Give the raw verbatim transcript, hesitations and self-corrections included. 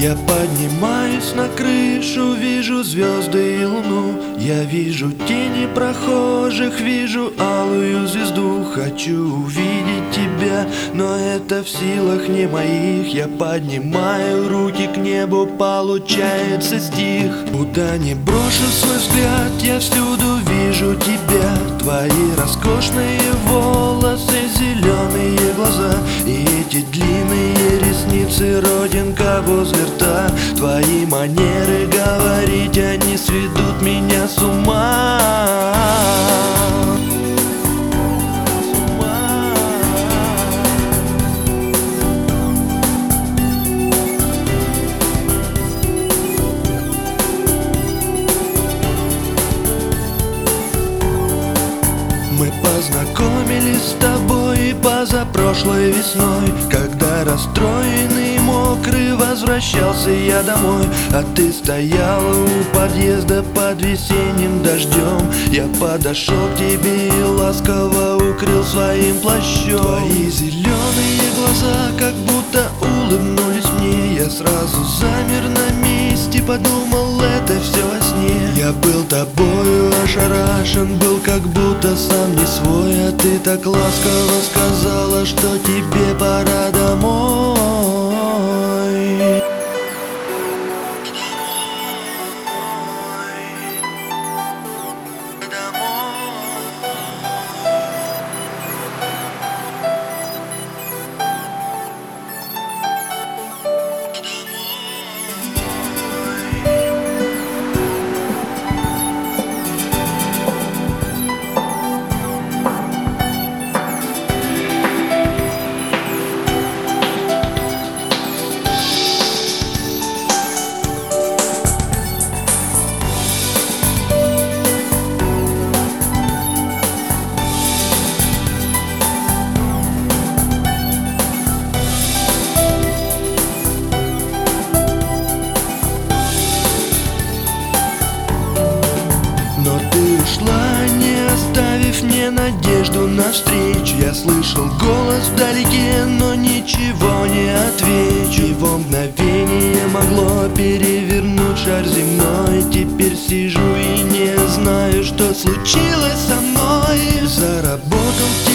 Я поднимаюсь на крышу, вижу звезды и луну. Я вижу тени прохожих, вижу алую звезду. Хочу увидеть тебя, но это в силах не моих. Я поднимаю руки к небу, получается стих. Куда не брошу свой взгляд, я всюду вижу тебя. Твои роскошные волосы, зеленые глаза и эти длинные ресницы, родинка возле рта. Твои манеры говорить, они сведут меня с ума. Мы познакомились с тобой позапрошлой весной, когда расстроенный, мокрый возвращался я домой. А ты стояла у подъезда под весенним дождем. Я подошел к тебе и ласково укрыл своим плащом. Твои зеленые глаза как будто улыбнулись мне. Я сразу замер на месте, подумал, это все во сне. Я был тобою ошарашен, был как будто сам не свой. А ты так ласково сказала, что тебе пора домой. Но ты ушла, не оставив мне надежду на встречу. Я слышал голос вдалеке, но ничего не отвечу. Его мгновение могло перевернуть шар земной. Теперь сижу и не знаю, что случилось со мной. Заработал